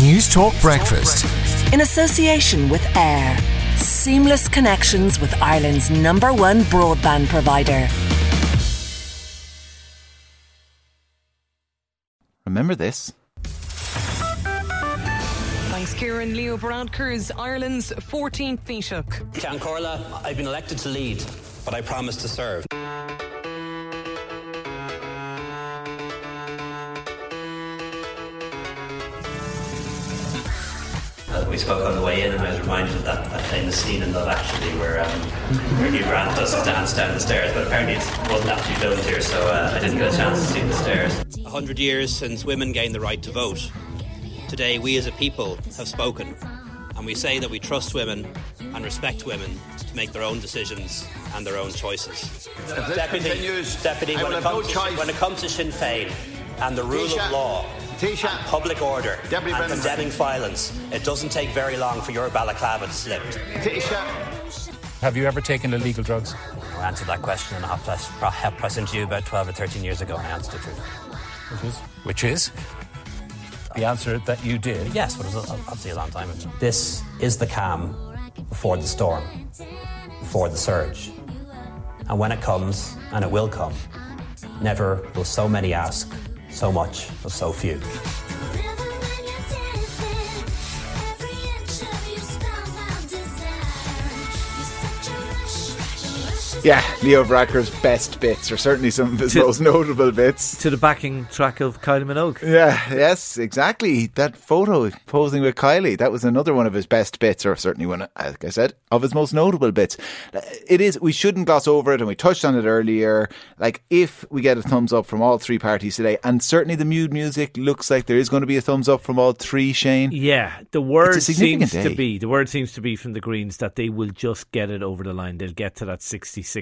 News Talk Breakfast. In association with AIR. Seamless connections with Ireland's #1 broadband provider. Remember this. Thanks, Kieran. Leo Varadkar is Ireland's 14th Taoiseach. Ceann Comhairle, I've been elected to lead, but I promise to serve. We spoke on the way in, and I was reminded of that famous scene in Love Actually where Hugh Grant does dance down the stairs, but apparently it wasn't actually filmed here, so I didn't get a chance to see the stairs. 100 years since women gained the right to vote. Today, we as a people have spoken, and we say that we trust women and respect women to make their own decisions and their own choices. Deputy, when it comes to Sinn Féin and the rule of law, public order and condemning violence, it doesn't take very long for your balaclava to slip. Have you ever taken illegal drugs? I answered that question in a hot press interview about 12 or 13 years ago, and I answered the truth. Which is? The answer that you did? Yes, but it was obviously a long time ago. This is the calm before the storm, before the surge. And when it comes, and it will come, never will so many ask so much of so few. Yeah, Leo Varadkar's best bits, or certainly some of his most notable bits. To the backing track of Kylie Minogue. Yeah, yes, exactly. That photo posing with Kylie, that was another one of his best bits, or certainly one, like I said, of his most notable bits. It is, we shouldn't gloss over it, and we touched on it earlier. Like, if we get a thumbs up from all three parties today, and certainly the mood music looks like there is going to be a thumbs up from all three, Shane. Yeah, the word seems day. to be from the Greens that they will just get it over the line. They'll get to that 66%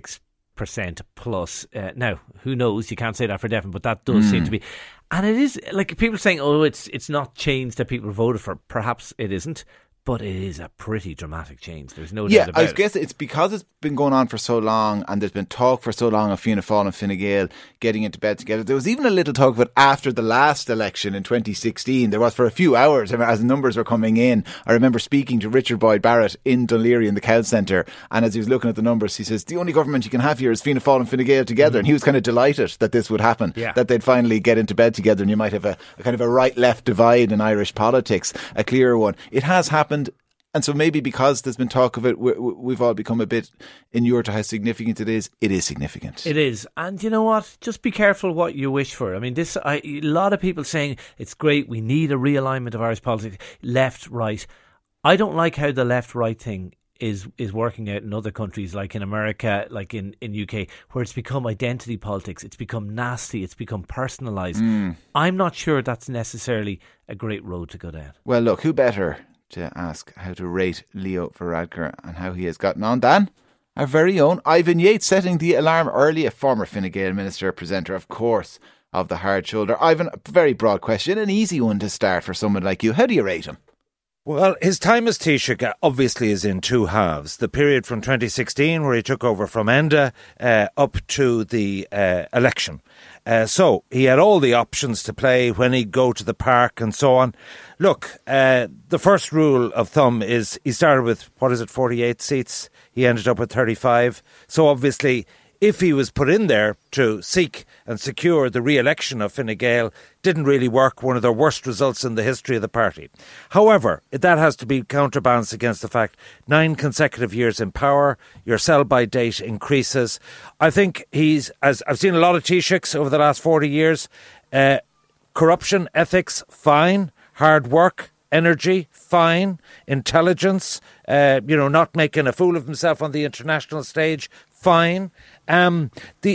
plus. Now, who knows? You can't say that for definite, but that does seem to be. And it is, like, people saying, oh, it's not change that people voted for. Perhaps it isn't. But it is a pretty dramatic change. There's no doubt about it. I guess it's because it's been going on for so long, and there's been talk for so long of Fianna Fáil and Fine Gael getting into bed together. There was even a little talk of it after the last election in 2016. There was for a few hours as the numbers were coming in. I remember speaking to Richard Boyd Barrett in Dunleary in the Cowell Centre, and as he was looking at the numbers, he says, the only government you can have here is Fianna Fáil and Fine Gael together. And he was kind of delighted that this would happen, that they'd finally get into bed together, and you might have a kind of a right-left divide in Irish politics, a clearer one. It has happened. And so maybe because there's been talk of it, we've all become a bit inured to how significant it is. It is significant. It is. And you know what? Just be careful what you wish for. I mean, a lot of people saying it's great, we need a realignment of Irish politics, left, right. I don't like how the left-right thing is working out in other countries, like in America, like in UK, where it's become identity politics. It's become nasty. It's become personalised. I'm not sure that's necessarily a great road to go down. Well, look, who better to ask how to rate Leo Varadkar and how he has gotten on than our very own Ivan Yates, setting the alarm early, a former Fine Gael minister, presenter, of course, of The Hard Shoulder. Ivan, a very broad question, an easy one to start for someone like you. How do you rate him? Well, his time as Taoiseach obviously is in two halves. The period from 2016, where he took over from Enda, up to the election. So he had all the options to play when he'd go to the park and so on. Look, the first rule of thumb is he started with, 48 seats? He ended up with 35. So obviously, if he was put in there to seek and secure the re-election of Fine Gael, didn't really work, one of their worst results in the history of the party. However, that has to be counterbalanced against the fact 9 consecutive years in power, your sell-by date increases. I think he's, as I've seen a lot of Taoiseachs over the last 40 years, corruption, ethics, fine, hard work, energy, fine, intelligence, not making a fool of himself on the international stage, fine. And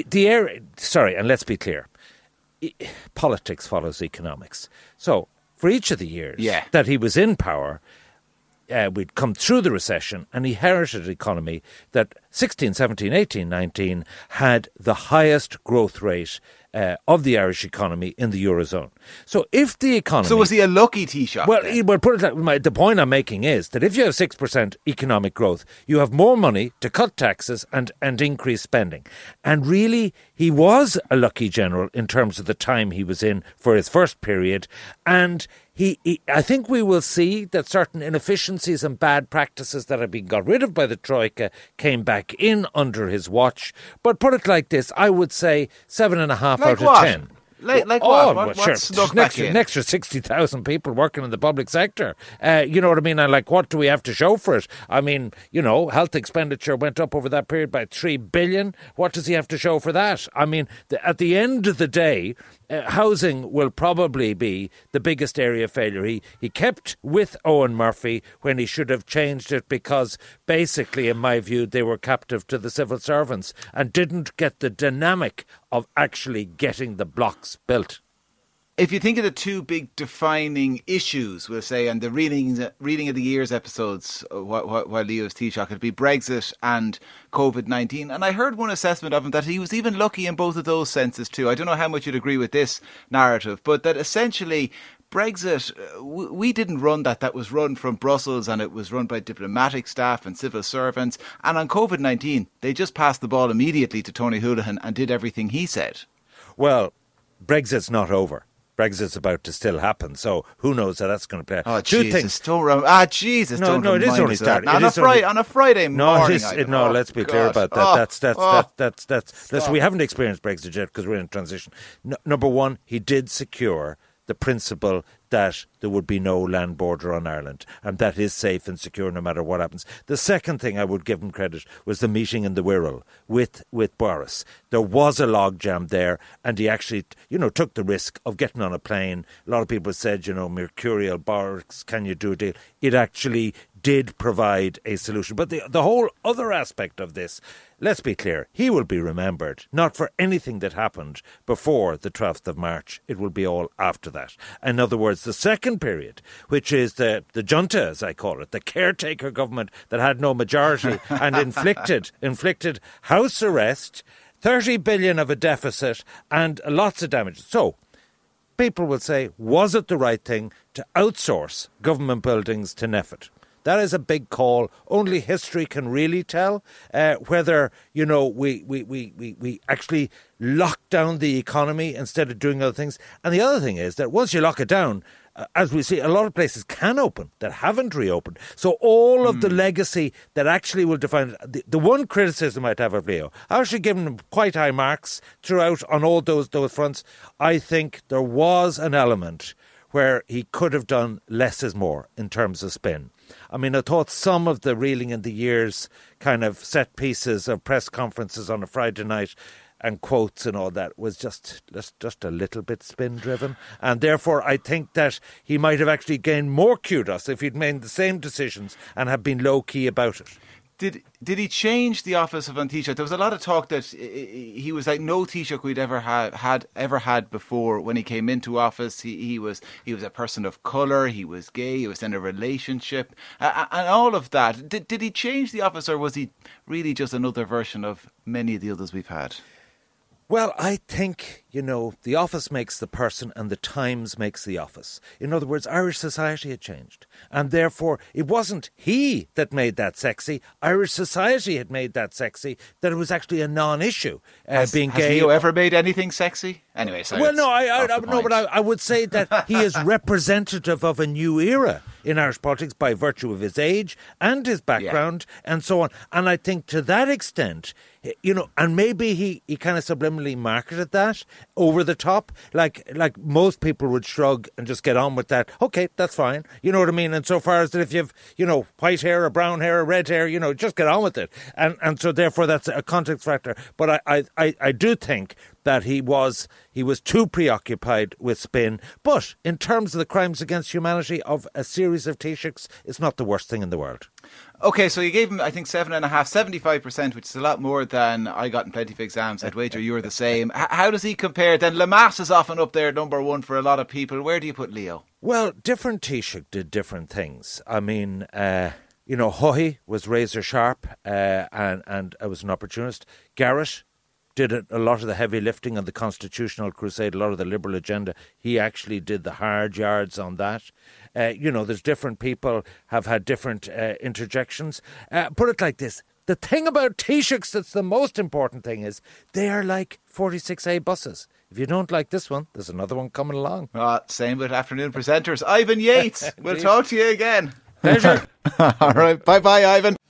let's be clear, politics follows economics. So for each of the years that he was in power, we'd come through the recession and he inherited an economy that 16, 17, 18, 19 had the highest growth rate of the Irish economy in the Eurozone. So if the economy... So was he a lucky Taoiseach? Well, put it like, the point I'm making is that if you have 6% economic growth, you have more money to cut taxes and increase spending. And really, he was a lucky general in terms of the time he was in for his first period. And I think we will see that certain inefficiencies and bad practices that had been got rid of by the Troika came back in under his watch. But put it like this, I would say 7.5 out of 10. Like what? What snuck back in? An extra 60,000 people working in the public sector. You know what I mean? And like, what do we have to show for it? I mean, you know, health expenditure went up over that period by 3 billion. What does he have to show for that? I mean, at the end of the day, housing will probably be the biggest area of failure. He kept with Owen Murphy when he should have changed it because basically, in my view, they were captive to the civil servants and didn't get the dynamic of actually getting the blocks built. If you think of the two big defining issues, we'll say, and the reading of the year's episodes while Leo was Taoiseach, it'd be Brexit and COVID-19. And I heard one assessment of him that he was even lucky in both of those senses too. I don't know how much you'd agree with this narrative, but that essentially Brexit, we didn't run that. That was run from Brussels, and it was run by diplomatic staff and civil servants. And on COVID-19, they just passed the ball immediately to Tony Holohan and did everything he said. Well, Brexit's not over. Brexit's about to still happen, so who knows how that's going to play. Oh, Jesus, don't remind No, it is only starting. On a Friday morning. No, let's be clear about that. Listen, we haven't experienced Brexit yet because we're in transition. Number one, he did secure the principle that there would be no land border on Ireland, and that is safe and secure no matter what happens. The second thing I would give him credit was the meeting in the Wirral with Boris. There was a logjam there, and he actually, took the risk of getting on a plane. A lot of people said, mercurial, Boris, can you do a deal? It actually did provide a solution. But the whole other aspect of this, let's be clear, he will be remembered not for anything that happened before the 12th of March. It will be all after that. In other words, the second period, which is the junta, as I call it, the caretaker government that had no majority and inflicted house arrest, 30 billion of a deficit and lots of damage. So people will say, was it the right thing to outsource government buildings to NPHET? That is a big call. Only history can really tell whether, we actually lock down the economy instead of doing other things. And the other thing is that once you lock it down, as we see, a lot of places can open that haven't reopened. So all of the legacy that actually will define it. The one criticism I'd have of Leo, I've actually given him quite high marks throughout on all those fronts. I think there was an element where he could have done less is more in terms of spin. I mean, I thought some of the reeling in the years kind of set pieces of press conferences on a Friday night and quotes and all that was just a little bit spin-driven. And therefore, I think that he might have actually gained more kudos if he'd made the same decisions and had been low-key about it. Did he change the office of an Taoiseach? There was a lot of talk that he was like no Taoiseach we'd ever had before. When he came into office, he was a person of colour. He was gay. He was in a relationship, and all of that. Did he change the office, or was he really just another version of many of the others we've had? Well, I think, the office makes the person and the times makes the office. In other words, Irish society had changed. And therefore, it wasn't he that made that sexy. Irish society had made that sexy, that it was actually a non-issue. Being gay. Has Leo ever made anything sexy? Anyway, sorry. Well, no, I would say that he is representative of a new era in Irish politics by virtue of his age and his background and so on. And I think to that extent, and maybe he kind of subliminally marketed that over the top, like most people would shrug and just get on with that. Okay, that's fine. You know what I mean? And so far as that if you have, white hair, or brown hair, or red hair, just get on with it. And so therefore that's a context factor. But I do think that he was too preoccupied with spin. But in terms of the crimes against humanity of a series of Taoiseachs, it's not the worst thing in the world. Okay, so you gave him, I think, 7.5, 75%, which is a lot more than I got in plenty of exams. I'd wager you were the same. How does he compare? Then Lemass is often up there, number one for a lot of people. Where do you put Leo? Well, different Taoiseach did different things. I mean, Haughey was razor sharp and was an opportunist. Garrett did a lot of the heavy lifting on the constitutional crusade, a lot of the liberal agenda. He actually did the hard yards on that. There's different people have had different interjections. Put it like this. The thing about Taoiseachs that's the most important thing is they are like 46A buses. If you don't like this one, there's another one coming along. Same with afternoon presenters. Ivan Yates. We'll talk to you again. Pleasure. All right. Bye-bye, Ivan.